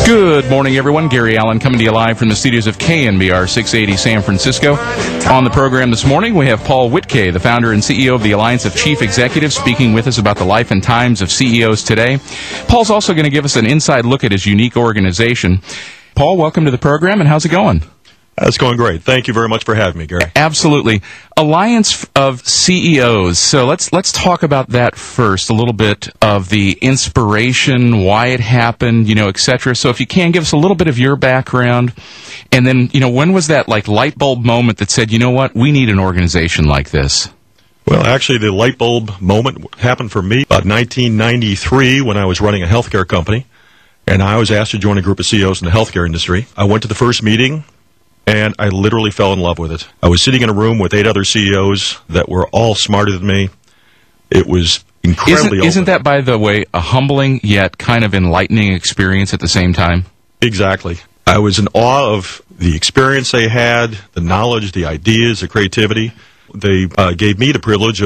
Good morning, everyone. Gary Allen coming to you live from the studios of KNBR 680 San Francisco. On the program this morning, we have Paul Wittke, the founder and CEO of the Alliance of Chief Executives, speaking with us about the life and times of CEOs today. Paul's also going to give us an inside look at his unique organization. Paul, welcome to the program, and how's it going? It's going great. Thank you very much for having me, Gary. Absolutely. Alliance of CEOs. So let's talk about that first, a little bit of the inspiration, why it happened, et cetera. So if you can, give us a little bit of your background, and then, when was that light bulb moment that said, you know what, we need an organization like this? Well, actually, the light bulb moment happened for me about 1993 when I was running a healthcare company, and I was asked to join a group of CEOs in the healthcare industry. I went to the first meeting, and I literally fell in love with it. I was sitting in a room with 8 other CEOs that were all smarter than me. It was incredibly Isn't that, by the way, a humbling yet kind of enlightening experience at the same time? Exactly. I was in awe of the experience they had, the knowledge, the ideas, the creativity. They gave me the privilege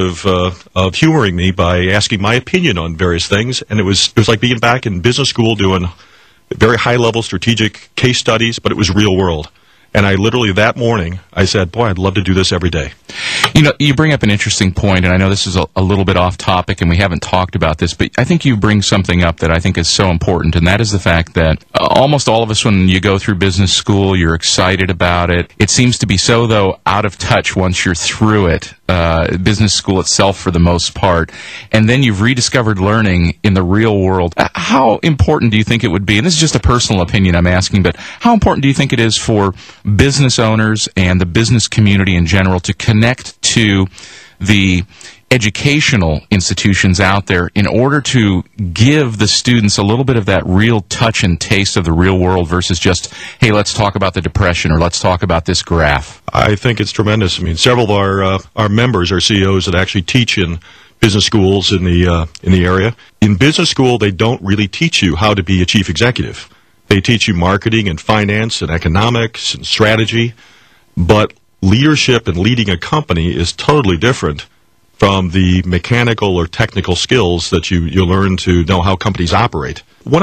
of humoring me by asking my opinion on various things, and it was like being back in business school doing very high-level strategic case studies, but it was real world. And I literally, that morning, I said, boy, I'd love to do this every day. You bring up an interesting point, and I know this is a little bit off topic, and we haven't talked about this, but I think you bring something up that I think is so important, and that is the fact that almost all of us, when you go through business school, you're excited about it. It seems to be so, though, out of touch once you're through it, business school itself for the most part, and then you've rediscovered learning in the real world. How important do you think it would be, and this is just a personal opinion I'm asking, but how important do you think it is for business owners and the business community in general to connect to the educational institutions out there in order to give the students a little bit of that real touch and taste of the real world versus just, hey, let's talk about the Depression or let's talk about this graph? I think it's tremendous. I mean, several of our members are CEOs that actually teach in business schools in the area. In business school, they don't really teach you how to be a chief executive. They teach you marketing and finance and economics and strategy, but leadership and leading a company is totally different from the mechanical or technical skills that you learn to know how companies operate. One of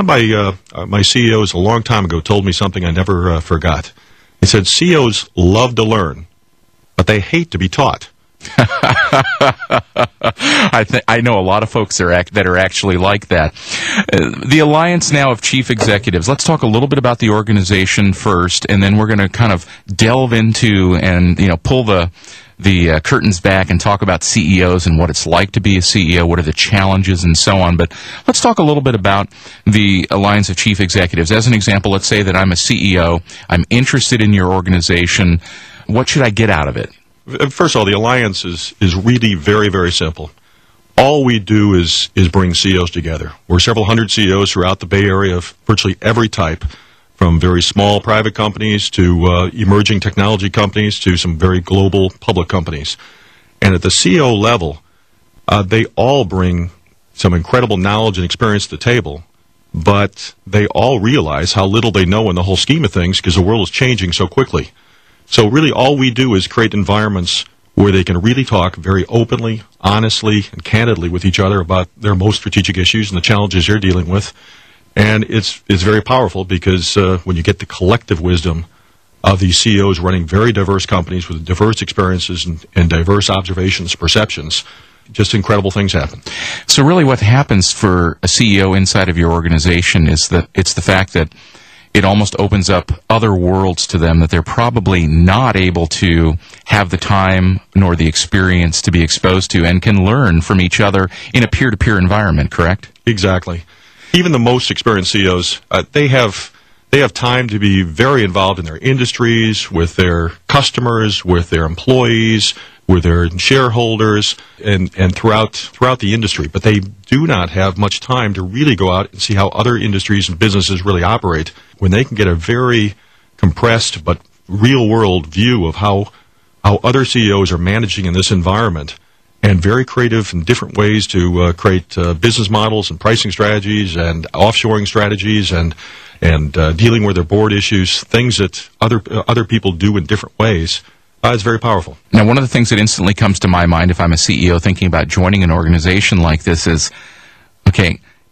my CEOs a long time ago told me something I never forgot. He said, CEOs love to learn, but they hate to be taught. I know a lot of folks that are actually like that. The Alliance now of Chief Executives. Let's talk a little bit about the organization first, and then we're going to kind of delve into and pull the curtains back and talk about CEOs and what it's like to be a CEO, what are the challenges and so on. But let's talk a little bit about the Alliance of Chief Executives. As an example, let's say that I'm a CEO, I'm interested in your organization. What should I get out of it? First of all, the Alliance is really very, very simple. All we do is bring CEOs together. We're several hundred CEOs throughout the Bay Area of virtually every type, from very small private companies to emerging technology companies to some very global public companies. And at the CEO level, they all bring some incredible knowledge and experience to the table, but they all realize how little they know in the whole scheme of things because the world is changing so quickly. So really all we do is create environments where they can really talk very openly, honestly, and candidly with each other about their most strategic issues and the challenges they're dealing with. And it's very powerful because when you get the collective wisdom of these CEOs running very diverse companies with diverse experiences and diverse observations, perceptions, just incredible things happen. So really what happens for a CEO inside of your organization is that it's the fact that it almost opens up other worlds to them that they're probably not able to have the time nor the experience to be exposed to and can learn from each other in a peer-to-peer environment, correct? Exactly. Even the most experienced CEOs, they have time to be very involved in their industries, with their customers, with their employees, with their shareholders, and throughout the industry. But they do not have much time to really go out and see how other industries and businesses really operate when they can get a very compressed but real-world view of how other CEOs are managing in this environment, and very creative and different ways to create business models and pricing strategies and offshoring strategies and dealing with their board issues, things that other people do in different ways. It's very powerful. Now, one of the things that instantly comes to my mind if I'm a CEO thinking about joining an organization like this is, okay,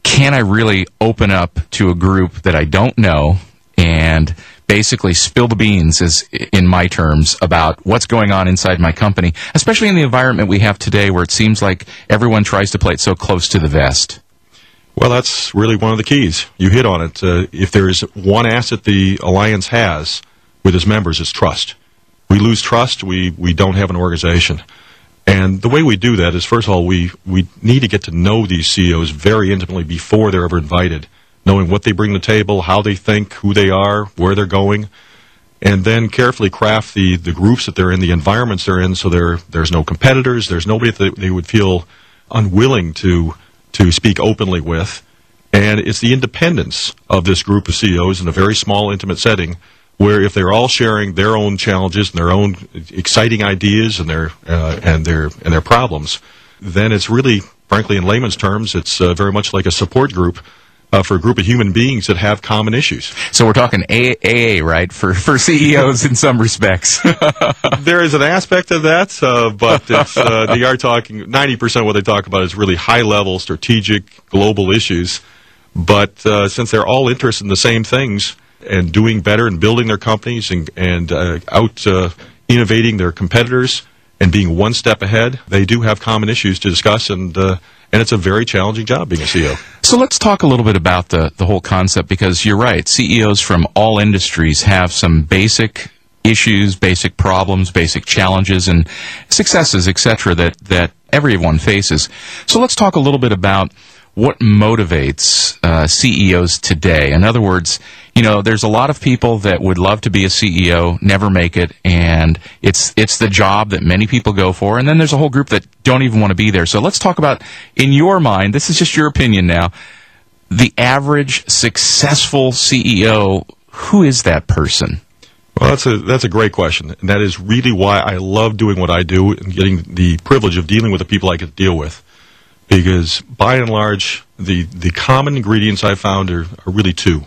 can I really open up to a group that I don't know and basically spill the beans, as in my terms, about what's going on inside my company, especially in the environment we have today where it seems like everyone tries to play it so close to the vest? Well, that's really one of the keys. You hit on it. If there is one asset the Alliance has with its members, it's trust. We lose trust, we don't have an organization. And the way we do that is, first of all, we need to get to know these CEOs very intimately before they're ever invited, knowing what they bring to the table, how they think, who they are, where they're going, and then carefully craft the groups that they're in, the environments they're in, so there's no competitors, there's nobody that they would feel unwilling to speak openly with. And it's the independence of this group of CEOs in a very small, intimate setting, where if they're all sharing their own challenges and their own exciting ideas and their problems, then it's really, frankly, in layman's terms, it's very much like a support group for a group of human beings that have common issues. So we're talking AA, right, for CEOs in some respects. There is an aspect of that, but it's, they are talking, 90% of what they talk about is really high-level, strategic, global issues. But since they're all interested in the same things and doing better and building their companies and out innovating their competitors and being one step ahead, they do have common issues to discuss, and it's a very challenging job being a CEO. So let's talk a little bit about the whole concept, because you're right, CEOs from all industries have some basic issues, basic problems, basic challenges, and successes, etc., that everyone faces. So let's talk a little bit about what motivates CEOs today. In other words, you know, there's a lot of people that would love to be a CEO, never make it, and it's the job that many people go for, and then there's a whole group that don't even want to be there. So let's talk about, in your mind, this is just your opinion now, the average successful CEO. Who is that person? Well, that's a great question, and that is really why I love doing what I do and getting the privilege of dealing with the people I get to deal with. Because, by and large, the common ingredients I found are really two.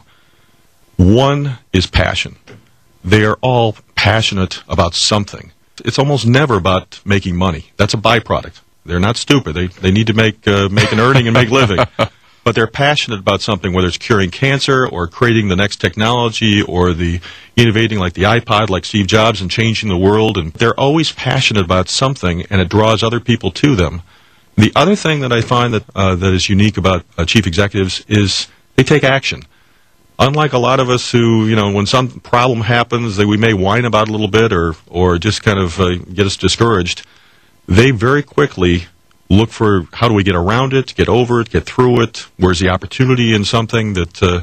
One is passion. They are all passionate about something. It's almost never about making money. That's a byproduct. They're not stupid. They need to make an earning and make living. But they're passionate about something, whether it's curing cancer or creating the next technology or the innovating like the iPod, like Steve Jobs, and changing the world. And they're always passionate about something, and it draws other people to them. The other thing that I find that is unique about chief executives is they take action. Unlike a lot of us who, you know, when some problem happens, we may whine about it a little bit or just kind of get us discouraged, they very quickly look for how do we get around it, get over it, get through it, where's the opportunity in something that,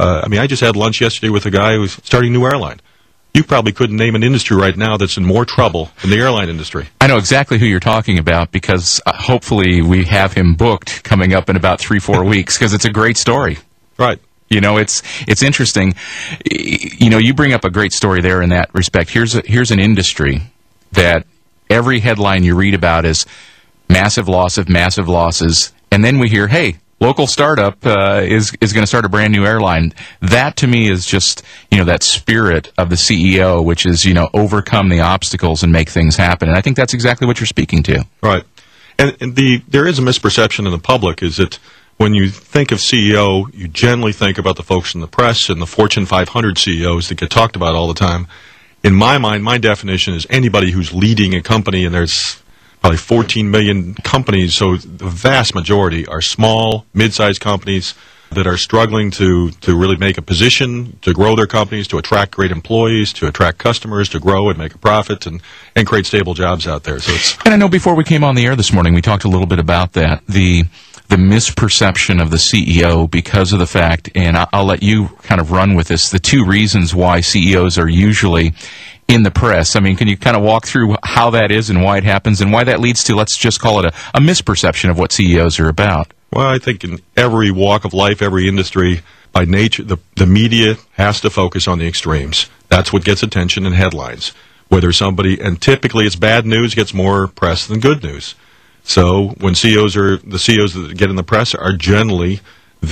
I just had lunch yesterday with a guy who's starting a new airline. You probably couldn't name an industry right now that's in more trouble than the airline industry. I know exactly who you're talking about, because hopefully we have him booked coming up in about 3-4 weeks, because it's a great story. Right. You know, it's interesting. You know, you bring up a great story there in that respect. Here's an industry that every headline you read about is massive losses, and then we hear, hey, local startup is going to start a brand new airline. That, to me, is just, you know, that spirit of the CEO, which is, you know, overcome the obstacles and make things happen. And I think that's exactly what you're speaking to. Right. And there is a misperception in the public, is that when you think of CEO, you generally think about the folks in the press and the Fortune 500 CEOs that get talked about all the time. In my mind, my definition is anybody who's leading a company, and there's probably 14 million companies, so the vast majority are small, mid-sized companies that are struggling to really make a position, to grow their companies, to attract great employees, to attract customers, to grow and make a profit, and create stable jobs out there. So it's. And I know before we came on the air this morning, we talked a little bit about that, the misperception of the CEO because of the fact, and I'll let you kind of run with this, the two reasons why CEOs are usually in the press. I mean, can you kind of walk through how that is and why it happens and why that leads to, let's just call it a misperception of what CEOs are about? Well, I think in every walk of life, every industry, by nature, the media has to focus on the extremes. That's what gets attention in headlines. Whether somebody, and typically it's bad news gets more press than good news. So when the CEOs that get in the press are generally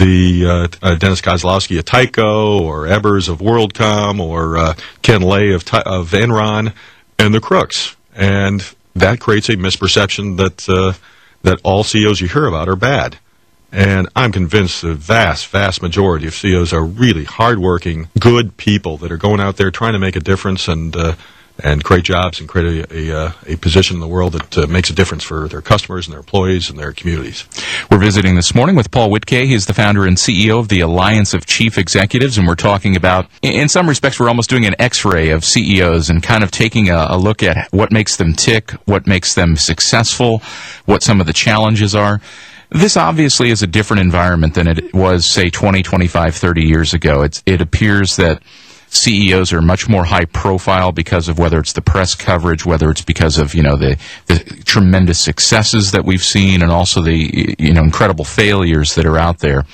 the Dennis Kozlowski of Tyco, or Ebers of WorldCom, or Ken Lay of Enron, and the crooks. And that creates a misperception that all CEOs you hear about are bad. And I'm convinced the vast majority of CEOs are really hardworking, good people that are going out there trying to make a difference and create jobs and create a position in the world that makes a difference for their customers and their employees and their communities. We're visiting this morning with Paul Witkay. He's the founder and CEO of the Alliance of Chief Executives, and we're talking about, in some respects, we're almost doing an X-ray of CEOs and kind of taking a look at what makes them tick, what makes them successful, what some of the challenges are. This obviously is a different environment than it was, say, 20, 25, 30 years ago. It appears that CEOs are much more high profile because of whether it's the press coverage, whether it's because of, the tremendous successes that we've seen and also the, incredible failures that are out there.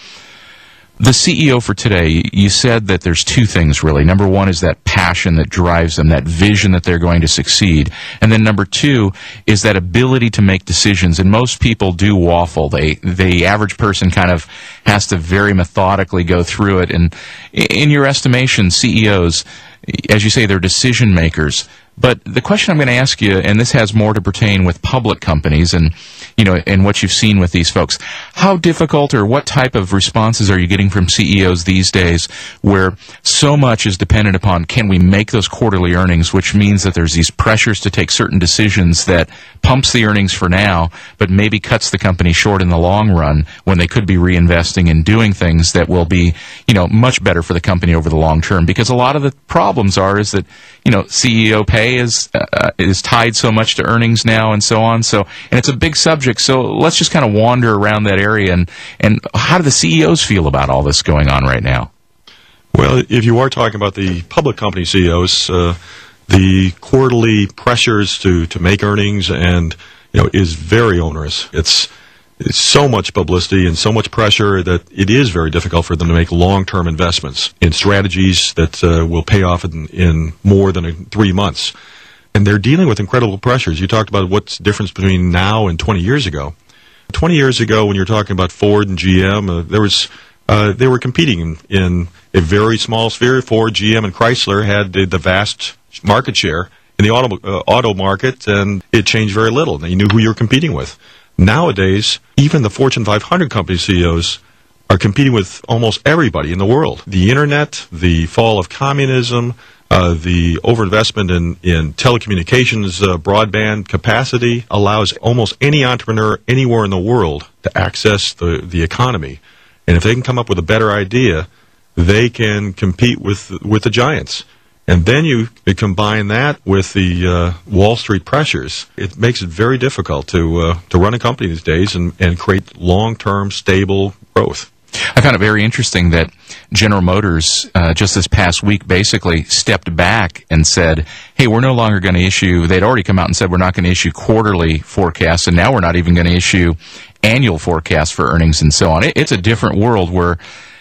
The CEO for today, you said that there's two things really. Number one is that passion that drives them, that vision that they're going to succeed. And then number two is that ability to make decisions. And most people do waffle. The average person kind of has to very methodically go through it. And in your estimation, CEOs, as you say, they're decision makers. But the question I'm going to ask you, and this has more to pertain with public companies and, and what you've seen with these folks, how difficult or what type of responses are you getting from CEOs these days where so much is dependent upon can we make those quarterly earnings, which means that there's these pressures to take certain decisions that pumps the earnings for now, but maybe cuts the company short in the long run when they could be reinvesting and doing things that will be, much better for the company over the long term. Because a lot of the problems is that, CEO pay is tied so much to earnings now and so on. So, and it's a big subject. So let's just kind of wander around that area and how do the CEOs feel about all this going on right now? Well, if you are talking about the public company CEOs, the quarterly pressures to make earnings and is very onerous. It's so much publicity and so much pressure that it is very difficult for them to make long-term investments in strategies that will pay off in more than 3 months. And they're dealing with incredible pressures. You talked about what's the difference between now and 20 years ago. 20 years ago, when you're talking about Ford and GM, they were competing in a very small sphere. Ford, GM, and Chrysler had the vast market share in the auto market, and it changed very little. You knew who you were competing with. Nowadays, even the Fortune 500 company CEOs are competing with almost everybody in the world. The Internet, the fall of communism, the overinvestment in telecommunications, broadband capacity allows almost any entrepreneur anywhere in the world to access the economy. And if they can come up with a better idea, they can compete with the giants. And then you combine that with the Wall Street pressures. It makes it very difficult to run a company these days and create long-term, stable growth. I found it very interesting that General Motors just this past week basically stepped back and said, hey, we're no longer going to issue, they'd already come out and said we're not going to issue quarterly forecasts, and now we're not even going to issue annual forecasts for earnings and so on. It's a different world where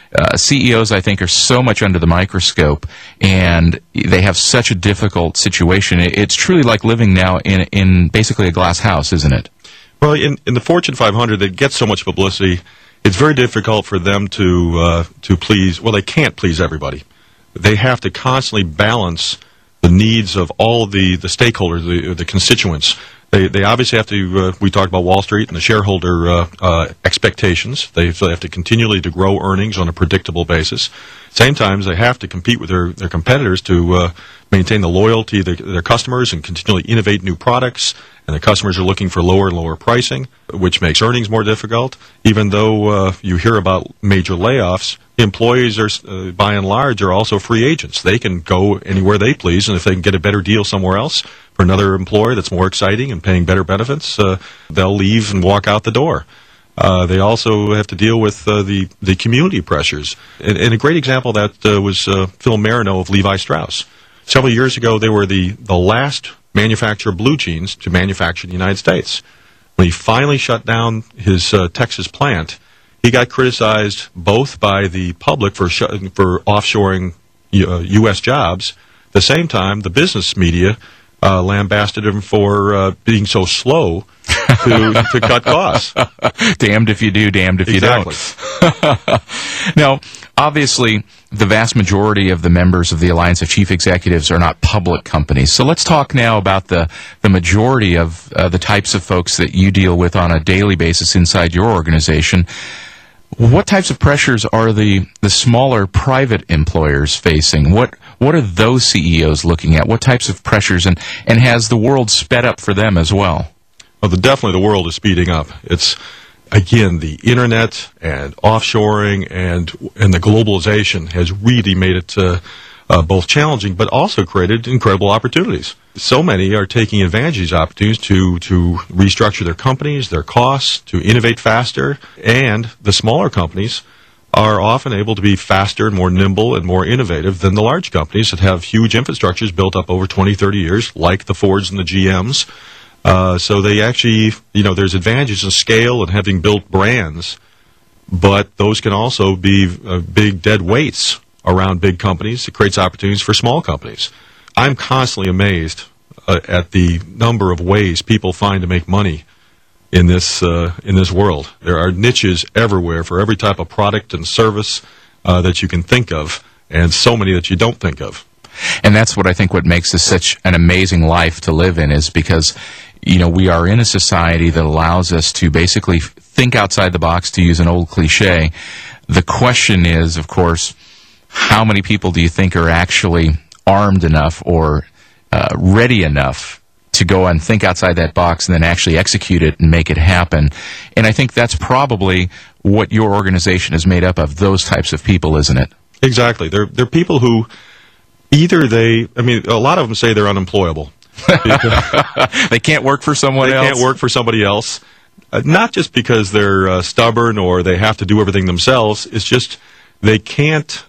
CEOs, I think, are so much under the microscope, and they have such a difficult situation. It's truly like living now in basically a glass house, isn't it? Well, in the Fortune 500, they get so much publicity. It's very difficult for them to please. Well, they can't please everybody. They have to constantly balance the needs of all the stakeholders, the constituents. They obviously have to, we talked about Wall Street and the shareholder expectations. They have to continually to grow earnings on a predictable basis. Same time, they have to compete with their competitors to maintain the loyalty of their customers and continually innovate new products. And the customers are looking for lower and lower pricing, which makes earnings more difficult. Even though you hear about major layoffs, employees are, by and large, are also free agents. They can go anywhere they please, and if they can get a better deal somewhere else for another employer that's more exciting and paying better benefits, they'll leave and walk out the door. They also have to deal with the community pressures. And a great example of that was Phil Marino of Levi Strauss. Several years ago, they were the last manufacturer of blue jeans to manufacture in the United States. When he finally shut down his Texas plant, he got criticized both by the public for offshoring U.S. jobs. At the same time, the business media lambasted him for being so slow to cut costs. Damned if you do, damned if you don't. Now, obviously, the vast majority of the members of the Alliance of Chief Executives are not public companies. So let's talk now about the majority of the types of folks that you deal with on a daily basis inside your organization. What types of pressures are the smaller private employers facing? What are those CEOs looking at? What types of pressures, and has the world sped up for them as well? Well, definitely the world is speeding up. It's, again, the internet and offshoring and the globalization has really made it both challenging, but also created incredible opportunities. So many are taking advantage of these opportunities to restructure their companies, their costs, to innovate faster, and the smaller companies are often able to be faster and more nimble and more innovative than the large companies that have huge infrastructures built up over 20, 30 years, like the Fords and the GMs. So they actually, there's advantages of scale and having built brands, but those can also be big dead weights around big companies. It creates opportunities for small companies. I'm constantly amazed at the number of ways people find to make money in this world. There are niches everywhere for every type of product and service that you can think of, and so many that you don't think of. And that's what I think what makes this such an amazing life to live in, is because we are in a society that allows us to basically think outside the box, to use an old cliche. The question is, of course, how many people do you think are actually armed enough or ready enough to go and think outside that box and then actually execute it and make it happen? And I think that's probably what your organization is made up of, those types of people, isn't it? Exactly. They're people who either a lot of them say they're unemployable. They can't work for someone else. They can't work for somebody else. Not just because they're stubborn or they have to do everything themselves. It's just they can't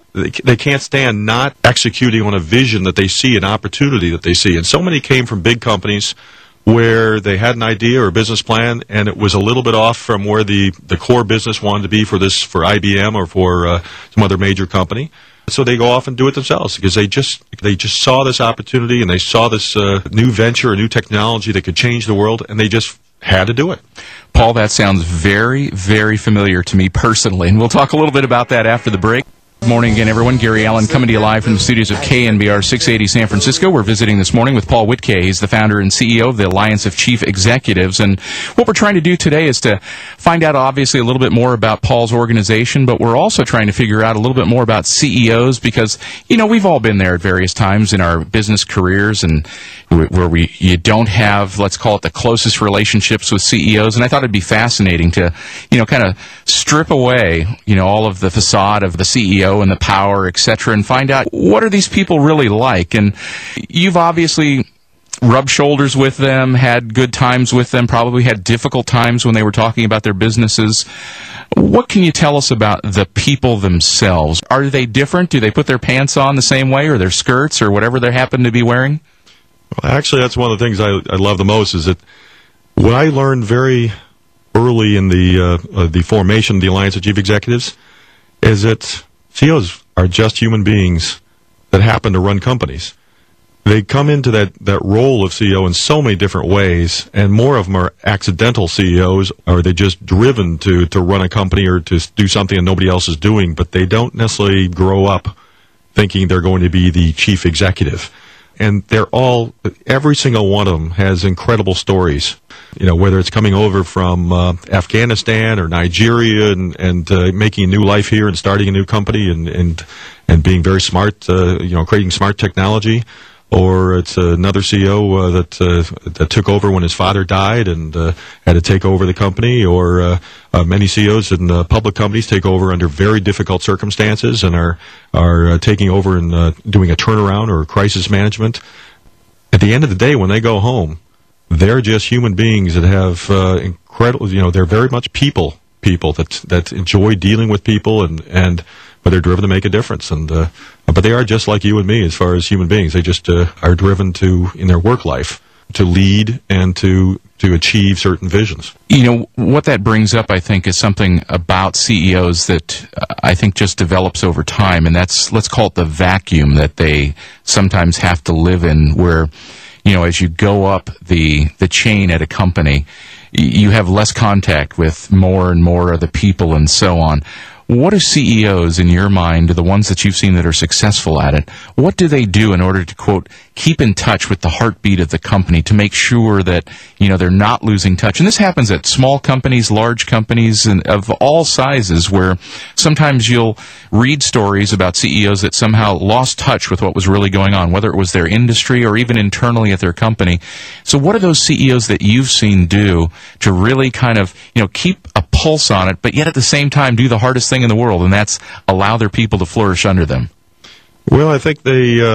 stand not executing on a vision that they see, an opportunity that they see. And so many came from big companies where they had an idea or a business plan, and it was a little bit off from where the core business wanted to be for IBM or for some other major company. So they go off and do it themselves because they just saw this opportunity, and they saw this new venture, a new technology that could change the world, and they just had to do it. Paul, that sounds very, very familiar to me personally, and we'll talk a little bit about that after the break. Good morning again, everyone. Gary Allen coming to you live from the studios of KNBR 680 San Francisco. We're visiting this morning with Paul Wittke. He's the founder and CEO of the Alliance of Chief Executives. And what we're trying to do today is to find out, obviously, a little bit more about Paul's organization, but we're also trying to figure out a little bit more about CEOs because, we've all been there at various times in our business careers and where you don't have, let's call it, the closest relationships with CEOs. And I thought it'd be fascinating to, kind of strip away, all of the facade of the CEO and the power, etc., and find out what are these people really like. And you've obviously rubbed shoulders with them, had good times with them, probably had difficult times when they were talking about their businesses. What can you tell us about the people themselves? Are they different? Do they put their pants on the same way, or their skirts, or whatever they happen to be wearing? Well, actually, that's one of the things I love the most, is that what I learned very early in the formation of the Alliance of Chief Executives is that CEOs are just human beings that happen to run companies. They come into that role of CEO in so many different ways, and more of them are accidental CEOs, or they're just driven to run a company or to do something that nobody else is doing, but they don't necessarily grow up thinking they're going to be the chief executive. And every single one of them has incredible stories. Whether it's coming over from Afghanistan or Nigeria and making a new life here and starting a new company and being very smart, creating smart technology, or it's another CEO that took over when his father died and had to take over the company, or many CEOs in public companies take over under very difficult circumstances and are taking over and doing a turnaround or crisis management. At the end of the day, when they go home, they're just human beings that have incredible. They're very much people that enjoy dealing with people but they're driven to make a difference, but they are just like you and me as far as human beings. They just are driven in their work life to lead and to achieve certain visions. What that brings up, I think, is something about CEOs that I think just develops over time, and that's, let's call it the vacuum that they sometimes have to live in, where, as you go up the chain at a company, you have less contact with more and more of the people and so on. what do CEOs, in your mind, the ones that you've seen that are successful at it, what do they do in order to, quote, keep in touch with the heartbeat of the company to make sure that, they're not losing touch? And this happens at small companies, large companies, and of all sizes, where sometimes you'll read stories about CEOs that somehow lost touch with what was really going on, whether it was their industry or even internally at their company. So what are those CEOs that you've seen do to really kind of, keep a pulse on it, but yet at the same time do the hardest thing in the world, and that's allow their people to flourish under them? Well, I think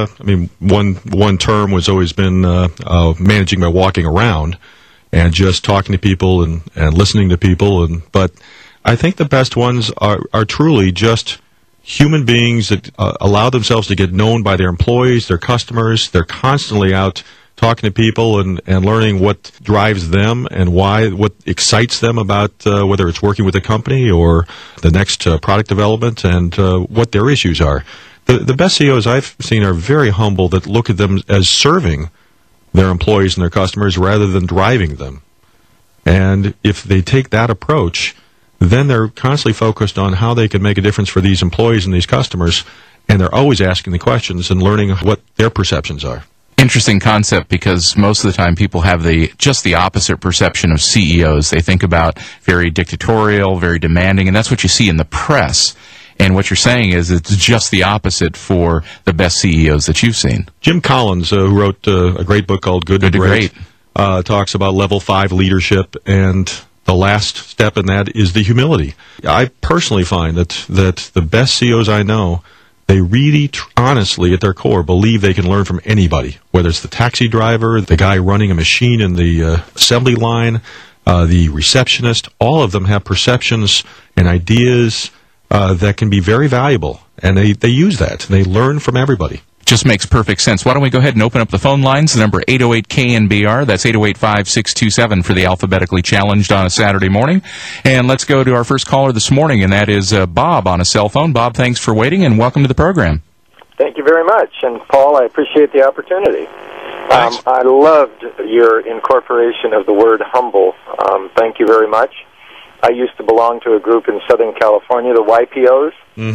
one term has always been managing by walking around and just talking to people and listening to people. But I think the best ones are truly just human beings that allow themselves to get known by their employees, their customers. They're constantly out talking to people and learning what drives them and what excites them about whether it's working with a company or the next product development and what their issues are. The best CEOs I've seen are very humble, that look at them as serving their employees and their customers rather than driving them. And if they take that approach, then they're constantly focused on how they can make a difference for these employees and these customers, and they're always asking the questions and learning what their perceptions are. Interesting concept, because most of the time people have just the opposite perception of CEOs. They think about very dictatorial, very demanding, and that's what you see in the press. And what you're saying is it's just the opposite for the best CEOs that you've seen. Jim Collins, who wrote a great book called Good to Great, talks about level 5 leadership, and the last step in that is the humility. I personally find that the best CEOs I know, they really, honestly, at their core, believe they can learn from anybody, whether it's the taxi driver, the guy running a machine in the assembly line, the receptionist. All of them have perceptions and ideas that can be very valuable, and they use that, and they learn from everybody. Just makes perfect sense. Why don't we go ahead and open up the phone lines? The number 808-KNBR. That's 808-5627 for the Alphabetically Challenged on a Saturday morning. And let's go to our first caller this morning, and that is Bob on a cell phone. Bob, thanks for waiting, and welcome to the program. Thank you very much. And, Paul, I appreciate the opportunity. I loved your incorporation of the word humble. Thank you very much. I used to belong to a group in Southern California, the YPOs,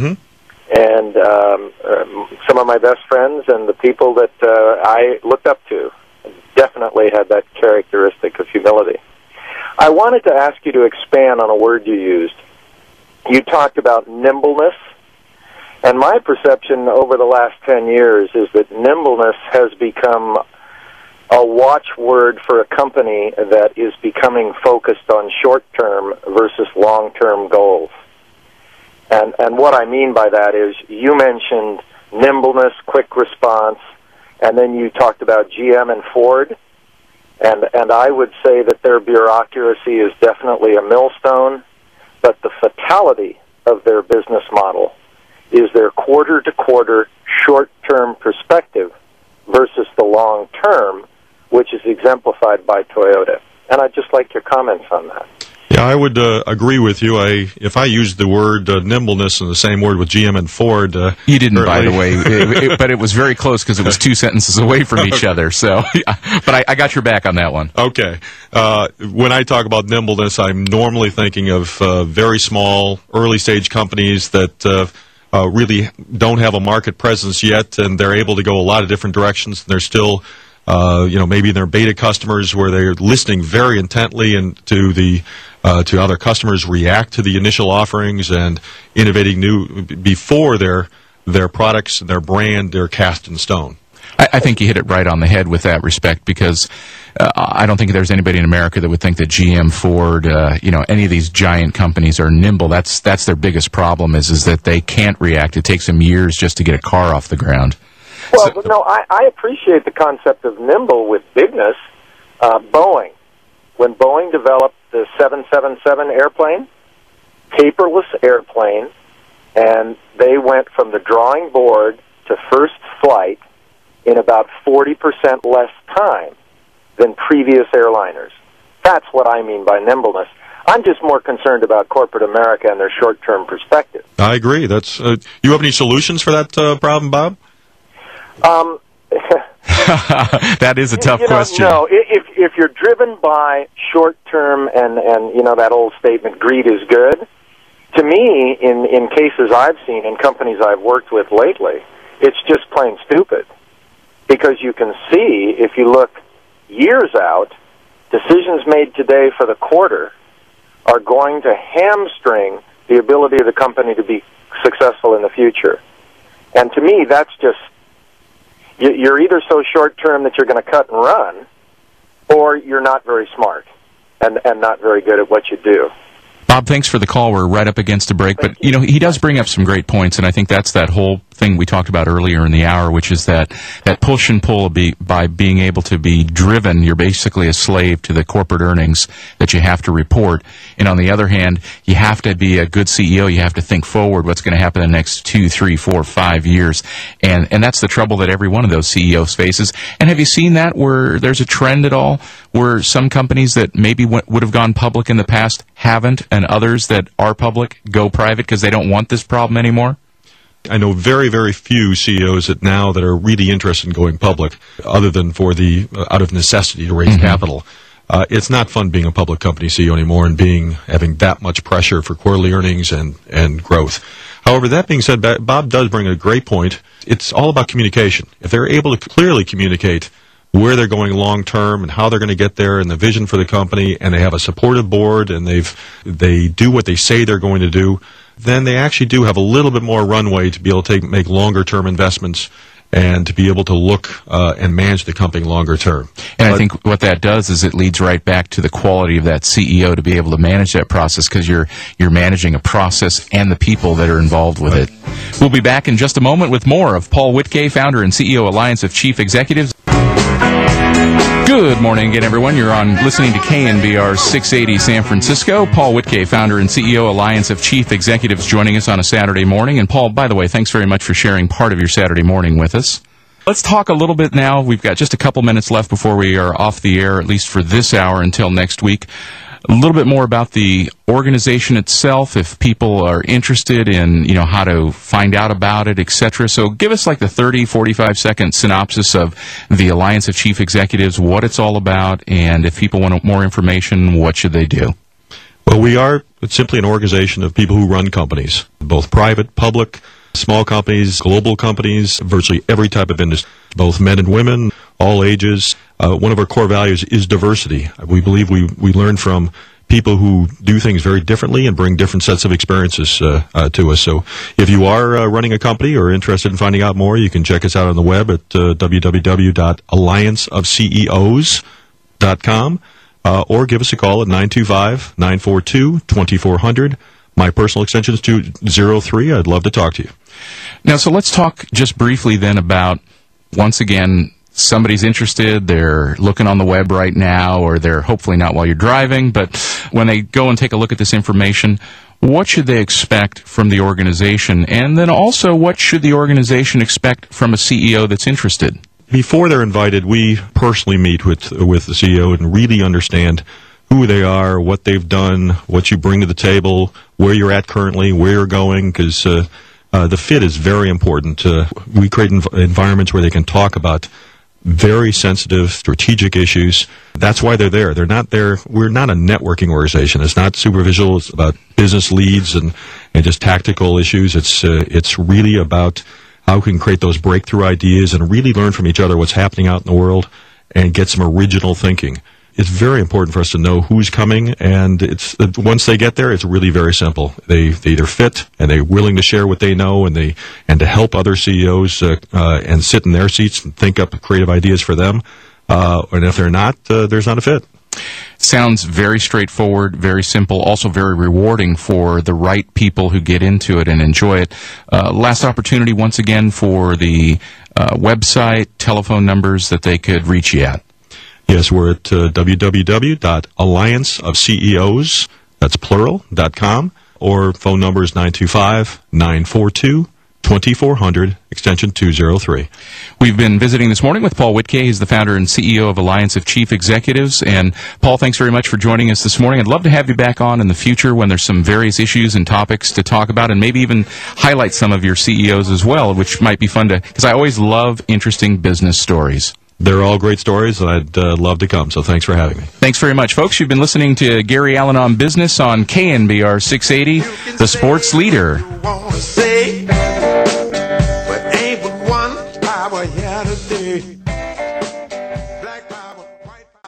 and some of my best friends and the people that I looked up to definitely had that characteristic of humility. I wanted to ask you to expand on a word you used. You talked about nimbleness, and my perception over the last 10 years is that nimbleness has become a watchword for a company that is becoming focused on short-term versus long-term goals. And what I mean by that is you mentioned nimbleness, quick response, and then you talked about GM and Ford. And I would say that their bureaucracy is definitely a millstone, but the fatality of their business model is their quarter-to-quarter short-term perspective versus the long-term, which is exemplified by Toyota. And I'd just like your comments on that. Yeah, I would agree with you. If I used the word nimbleness in the same word with GM and Ford... you didn't, by the way, but it was very close because it was two sentences away from each other. So, but I got your back on that one. Okay. When I talk about nimbleness, I'm normally thinking of very small, early-stage companies that really don't have a market presence yet, and they're able to go a lot of different directions, and they're still... maybe they're beta customers where they're listening very intently and to how their customers react to the initial offerings and innovating new before their products and their brand are cast in stone. I think you hit it right on the head with that respect, because I don't think there's anybody in America that would think that GM, Ford, any of these giant companies are nimble. That's their biggest problem is that they can't react. It takes them years just to get a car off the ground. Well, no, I appreciate the concept of nimble with bigness. Boeing. When Boeing developed the 777 airplane, paperless airplane, and they went from the drawing board to first flight in about 40% less time than previous airliners. That's what I mean by nimbleness. I'm just more concerned about corporate America and their short-term perspective. I agree. That's you have any solutions for that problem, Bob? That is a tough question. No, if you're driven by short-term and that old statement, greed is good, to me, in cases I've seen in companies I've worked with lately, it's just plain stupid. Because you can see, if you look years out, decisions made today for the quarter are going to hamstring the ability of the company to be successful in the future. And to me, that's just, you're either so short-term that you're going to cut and run, or you're not very smart and not very good at what you do. Bob, thanks for the call. We're right up against a break, but you know, he does bring up some great points, and I think that's that whole thing we talked about earlier in the hour, which is that push and pull by being able to be driven. You're basically a slave to the corporate earnings that you have to report. And on the other hand, you have to be a good CEO. You have to think forward what's going to happen in the next 2, 3, 4, 5 years. And that's the trouble that every one of those CEOs faces. And have you seen that where there's a trend at all where some companies that maybe would have gone public in the past haven't, and others that are public go private because they don't want this problem anymore? I know very, very few CEOs that are really interested in going public, other than for out of necessity to raise capital. It's not fun being a public company CEO anymore and having that much pressure for quarterly earnings and growth. However, that being said, Bob does bring a great point. It's all about communication. If they're able to clearly communicate where they're going long term and how they're going to get there and the vision for the company, and they have a supportive board and they do what they say they're going to do, then they actually do have a little bit more runway to be able to make longer term investments and to be able to look and manage the company longer term. And I think what that does is it leads right back to the quality of that CEO to be able to manage that process, because you're managing a process and the people that are involved with it. We'll be back in just a moment with more of Paul Wittke, founder and CEO Alliance of Chief Executives. Good morning again, everyone. You're listening to KNBR 680 San Francisco. Paul Wittke, founder and CEO Alliance of Chief Executives, joining us on a Saturday morning. And Paul, by the way, thanks very much for sharing part of your Saturday morning with us. Let's talk a little bit now. We've got just a couple minutes left before we are off the air, at least for this hour until next week. A little bit more about the organization itself, if people are interested in, how to find out about it, etc. So give us like the 30, 45-second synopsis of the Alliance of Chief Executives, what it's all about, and if people want more information, what should they do? Well, we are simply an organization of people who run companies, both private, public, small companies, global companies, virtually every type of industry, both men and women, all ages. One of our core values is diversity. We believe we learn from people who do things very differently and bring different sets of experiences to us. So if you are running a company or interested in finding out more, you can check us out on the web at www.allianceofceos.com or give us a call at 925-942-2400. My personal extension is 203. I'd love to talk to you. Now, so let's talk just briefly then about, once again, somebody's interested, they're looking on the web right now, or they're hopefully not while you're driving, but when they go and take a look at this information, what should they expect from the organization? And then also, what should the organization expect from a CEO that's interested? Before they're invited, we personally meet with the CEO and really understand who they are, what they've done, what you bring to the table, where you're at currently, where you're going, because the fit is very important. We create environments where they can talk about very sensitive strategic issues. That's why they're there. They're not there. We're not a networking organization. It's not superficial. It's about business leads and just tactical issues. It's really about how we can create those breakthrough ideas and really learn from each other what's happening out in the world and get some original thinking. It's very important for us to know who's coming, and once they get there, it's really very simple. They either fit and they're willing to share what they know and to help other CEOs and sit in their seats and think up creative ideas for them. And if they're not, there's not a fit. Sounds very straightforward, very simple, also very rewarding for the right people who get into it and enjoy it. Last opportunity, once again, for the website, telephone numbers that they could reach you at. Yes, we're at www.allianceofceos, that's plural.com, or phone number is 925-942-2400, extension 203. We've been visiting this morning with Paul Wittke. He's the founder and CEO of Alliance of Chief Executives. And Paul, thanks very much for joining us this morning. I'd love to have you back on in the future when there's some various issues and topics to talk about, and maybe even highlight some of your CEOs as well, which might be fun to, because I always love interesting business stories. they're all great stories, and I'd love to come. So thanks for having me. Thanks very much, folks. You've been listening to Gary Allen on Business on KNBR 680, the sports leader.